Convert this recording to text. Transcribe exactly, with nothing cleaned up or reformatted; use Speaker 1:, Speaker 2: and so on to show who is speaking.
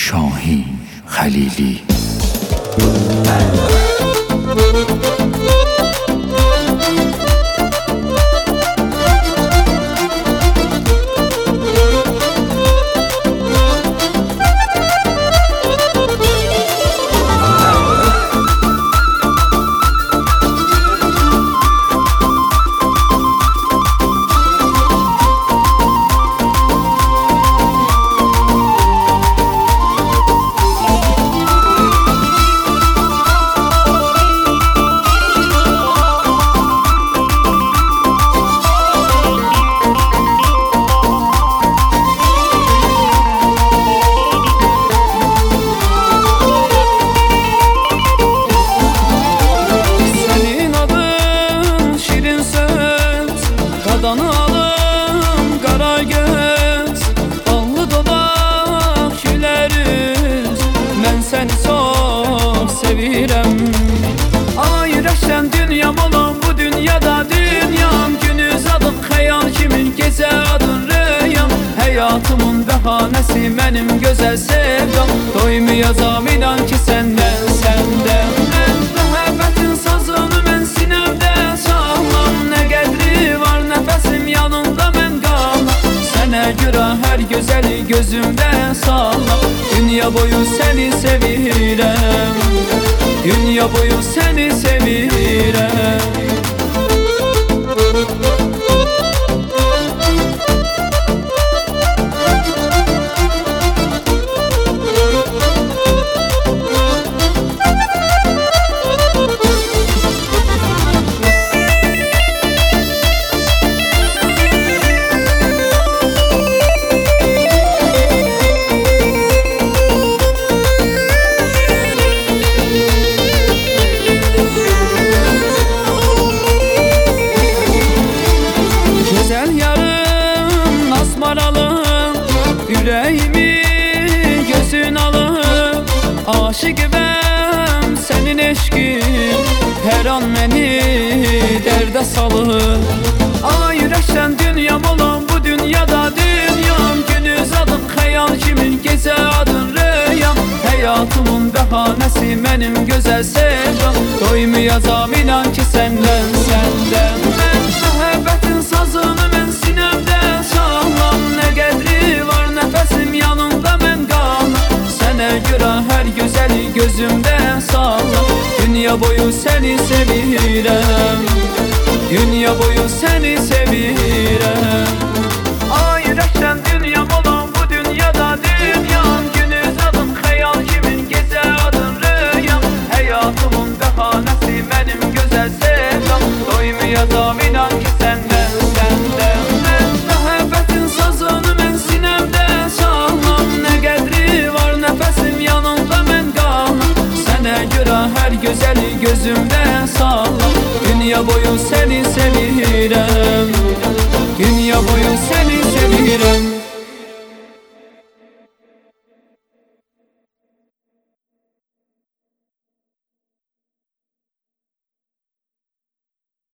Speaker 1: شاهین خلیلی.
Speaker 2: Qadanı alım qara göz, allı dodaq güləriz. Mən səni çox sevirəm. Ay ürəkdən dünyam olan bu dünyada dünyam. Günüz adım xəyal kimin, gecə adın rüyam. Həyatımın bəhanəsi mənim gözəl sevdam. Doymayacam inan ki səndən, səndən. Mən məhəbbətin sazını mən sinəmdə çalam. Nə qədri var nəfəsim yanında mən qalam. Sənə görə hər gözəli gözümdə salam. Dünya boyu səni sevirəm. Dünya boyu səni sevirəm. Yüreğimi gözün alıb, aşıqım sənin eşqin. Hər an məni dərdə salır. Ay ürəkdən dünyam olan bu dünyada dünyam. Günüz adım xəyal kimin, gecə adın rüyam. Həyatımın bəhanəsi mənim gözəl sevdam. Doymayacam inan ki səndən, səndən. Mən məhəbbətin sazını mən sinəmdə çalam. Nə qədri var nəfəsim yanında mən qalam. Sənə görə hər gözəli gözümdə salam. Dünya boyu səni sevirəm. Dünya boyu səni sevirəm. Ay ürəkdən dünyam olan bu dünyada dünyam. Günüz adım xəyal kimin, gecə adın rüyam. Həyatımın bəhanəsi mənim gözəl sevdam. Doymayacam inan ki səndən, səndən. Mən məhəbbətin sazını mən sinəmdə çalam. Nə qədri var nəfəsim yanında mən qalam. Sənə görə hər gözəli gözümdə salam. Dünya boyu səni sevirəm. Dünya boyu səni sevirəm.